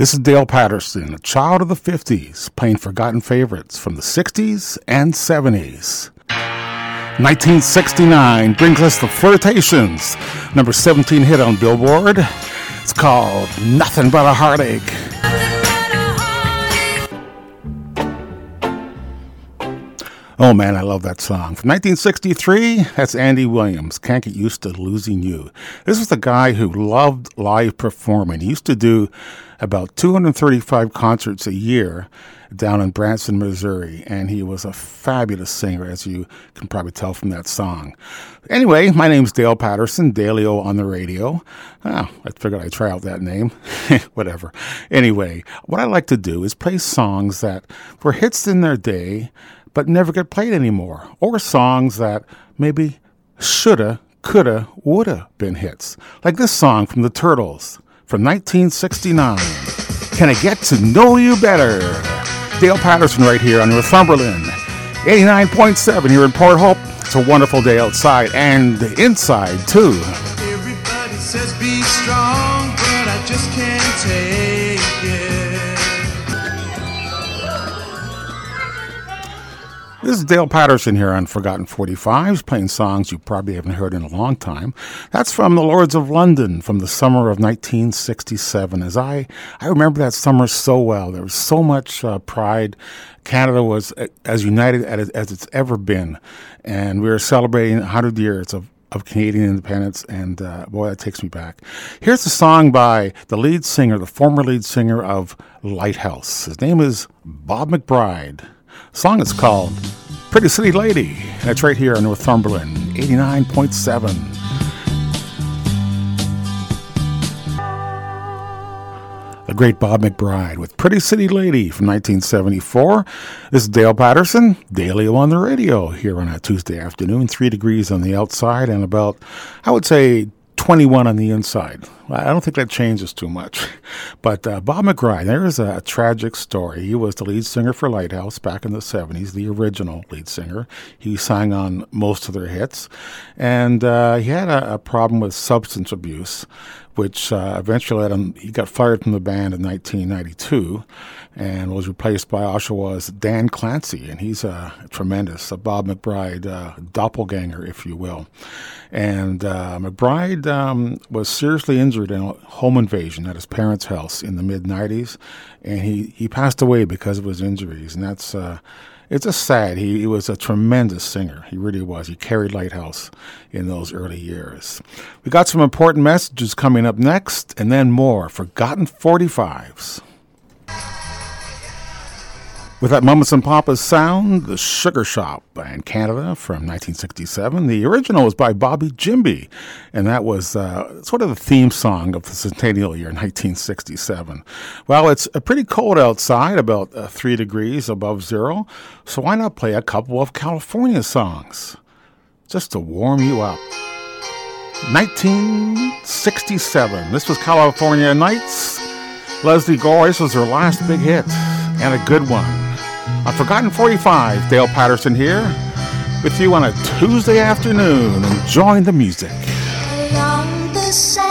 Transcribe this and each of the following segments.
This is Dale Patterson, a child of the 50s, playing forgotten favorites from the 60s and 70s. 1969 brings us The Flirtations, number 17 hit on Billboard. It's called Nothing But a Heartache. Oh man, I love that song. From 1963, that's Andy Williams, Can't Get Used to Losing You. This was a guy who loved live performing. He used to do about 235 concerts a year down in Branson, Missouri, and he was a fabulous singer, as you can probably tell from that song. Anyway, my name's Dale Patterson, Daleo on the radio. I figured I'd try out that name. Whatever. Anyway, what I like to do is play songs that were hits in their day, but never get played anymore, or songs that maybe shoulda, coulda, woulda been hits. Like this song from the Turtles from 1969, Can I Get to Know You Better? Dale Patterson right here on Northumberland, 89.7 here in Port Hope. It's a wonderful day outside and inside, too. Everybody says be strong, but I just can't take it. This is Dale Patterson here on Forgotten 45s, playing songs you probably haven't heard in a long time. That's from the Lords of London from the summer of 1967. As I remember that summer so well. There was so much pride. Canada was as united as it's ever been. And we were celebrating 100 years of Canadian independence, and boy, that takes me back. Here's a song by the former lead singer of Lighthouse. His name is Bob McBride. The song is called Pretty City Lady, and it's right here on Northumberland, 89.7. The great Bob McBride with Pretty City Lady from 1974. This is Dale Patterson, Daleo on the radio, here on a Tuesday afternoon, 3 degrees on the outside and about, I would say, 21 on the inside. I don't think that changes too much. But Bob McBride, there's a tragic story. He was the lead singer for Lighthouse back in the 70s, the original lead singer. He sang on most of their hits. And he had a problem with substance abuse, which eventually he got fired from the band in 1992 and was replaced by Oshawa's Dan Clancy. And he's a Bob McBride doppelganger, if you will. And McBride was seriously injured in a home invasion at his parents' house in the mid-'90s, and he passed away because of his injuries. And that's it's just sad. He was a tremendous singer. He really was. He carried Lighthouse in those early years. We got some important messages coming up next, and then more Forgotten 45s. With that Mamas and Papas sound, The Sugar Shop in Canada from 1967. The original was by Bobby Jimby, and that was sort of the theme song of the centennial year, 1967. Well, it's pretty cold outside, about 3 degrees above zero, so why not play a couple of California songs just to warm you up? 1967. This was California Nights. Leslie Gore, this was her last big hit, and a good one. On Forgotten 45, Dale Patterson here with you on a Tuesday afternoon, enjoying the music. Along the sand.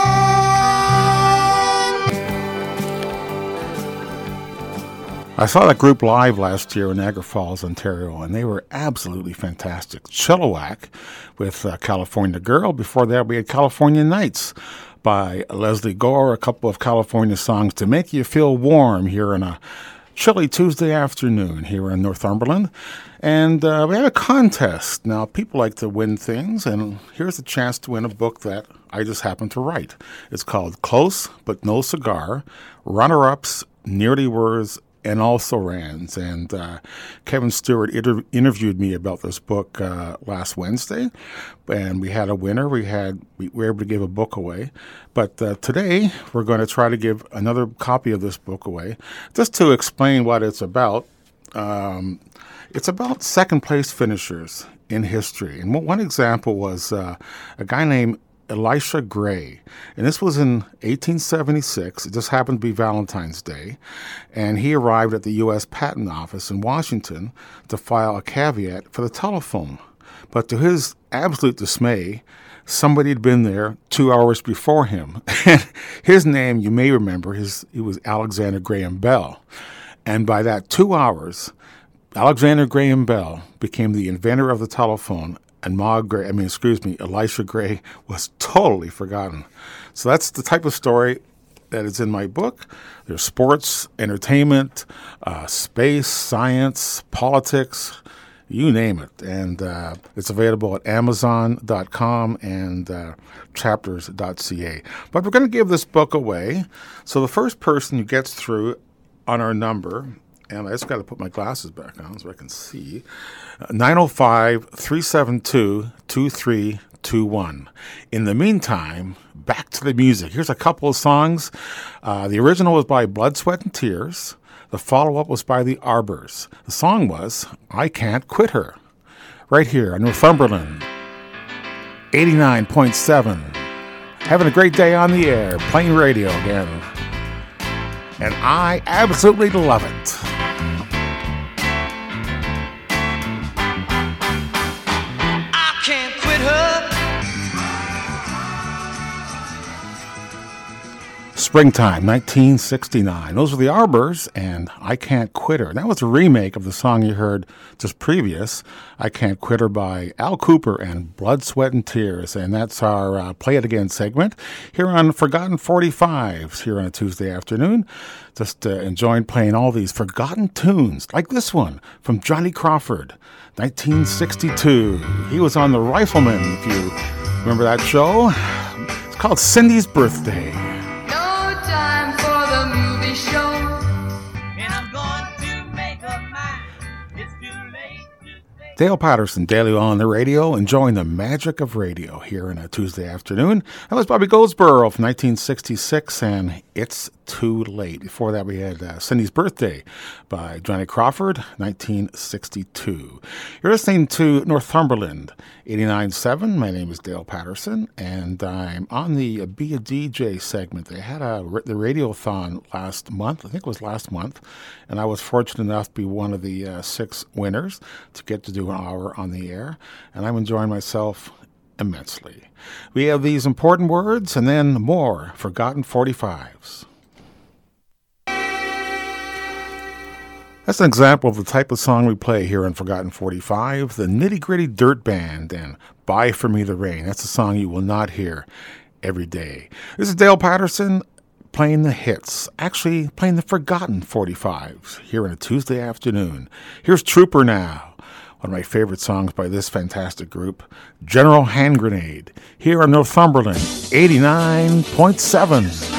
I saw that group live last year in Niagara Falls, Ontario, and they were absolutely fantastic. Chilliwack with California Girl. Before that, we had California Nights by Leslie Gore, a couple of California songs to make you feel warm here in a chilly Tuesday afternoon here in Northumberland. And we have a contest. Now, people like to win things, and here's a chance to win a book that I just happened to write. It's called Close But No Cigar, Runner-Ups, Nearly Words, and Also Rans. And Kevin Stewart interviewed me about this book last Wednesday, and we had a winner. We were able to give a book away. But today, we're going to try to give another copy of this book away. Just to explain what it's about, it's about second-place finishers in history. And one example was a guy named Elisha Gray. And this was in 1876. It just happened to be Valentine's Day. And he arrived at the U.S. Patent Office in Washington to file a caveat for the telephone. But to his absolute dismay, somebody had been there 2 hours before him. And his name, you may remember, he was Alexander Graham Bell. And by that 2 hours, Alexander Graham Bell became the inventor of the telephone, and Elisha Gray was totally forgotten. So that's the type of story that is in my book. There's sports, entertainment, space, science, politics, you name it. And it's available at Amazon.com and chapters.ca. But we're going to give this book away. So the first person who gets through on our number, and I just got to put my glasses back on so I can see, 905-372-2321. In the meantime, back to the music. Here's a couple of songs. The original was by Blood, Sweat, and Tears. The follow-up was by the Arbors. The song was I Can't Quit Her. Right here on Northumberland, 89.7. Having a great day on the air, playing radio again. And I absolutely love it. I can't quit her. Springtime, 1969. Those were the Arbors, and I Can't Quit Her. That was a remake of the song you heard just previous, I Can't Quit Her by Al Kooper and Blood, Sweat, and Tears. And that's our Play It Again segment here on Forgotten 45s here on a Tuesday afternoon. Just enjoying playing all these forgotten tunes, like this one from Johnny Crawford, 1962. He was on The Rifleman, if you remember that show. It's called Cindy's Birthday. Dale Patterson, daily on the radio, enjoying the magic of radio here on a Tuesday afternoon. That was Bobby Goldsboro from 1966, and It's Too Late. Before that, we had Cindy's Birthday by Johnny Crawford, 1962. You're listening to Northumberland, 89.7. My name is Dale Patterson, and I'm on the Be a DJ segment. They had the Radiothon last month, I think it was last month, and I was fortunate enough to be one of the 6 winners to get to do an hour on the air, and I'm enjoying myself immensely. We have these important words and then more Forgotten 45s. That's an example of the type of song we play here on Forgotten 45, the Nitty Gritty Dirt Band and Buy For Me the Rain. That's a song you will not hear every day. This is Dale Patterson playing the hits, actually playing the Forgotten 45s here on a Tuesday afternoon. Here's Trooper Now. One of my favorite songs by this fantastic group, General Hand Grenade, here on Northumberland, 89.7.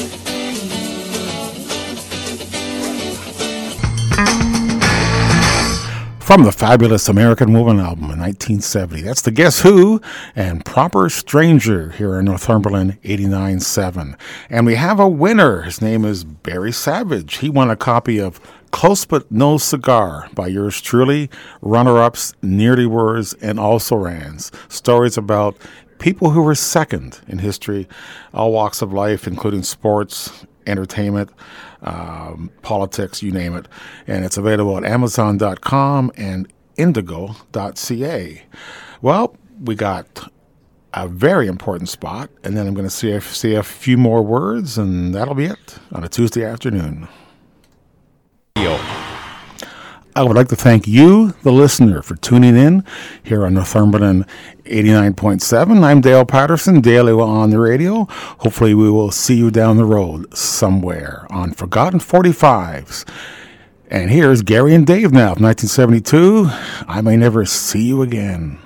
From the fabulous American Woman album in 1970. That's the Guess Who and Proper Stranger here in Northumberland, 89.7. And we have a winner. His name is Barry Savage. He won a copy of Close But No Cigar by yours truly, runner-ups, Nearly Words, and Also Rans. Stories about people who were second in history, all walks of life, including sports, entertainment, politics, you name it. And it's available at Amazon.com and Indigo.ca. Well, we got a very important spot, and then I'm going to say a few more words, and that'll be it on a Tuesday afternoon. I would like to thank you, the listener, for tuning in here on Northumberland 89.7. I'm Dale Patterson, daily on the radio. Hopefully we will see you down the road somewhere on Forgotten 45s. And here's Gary and Dave now, 1972. I May Never See You Again.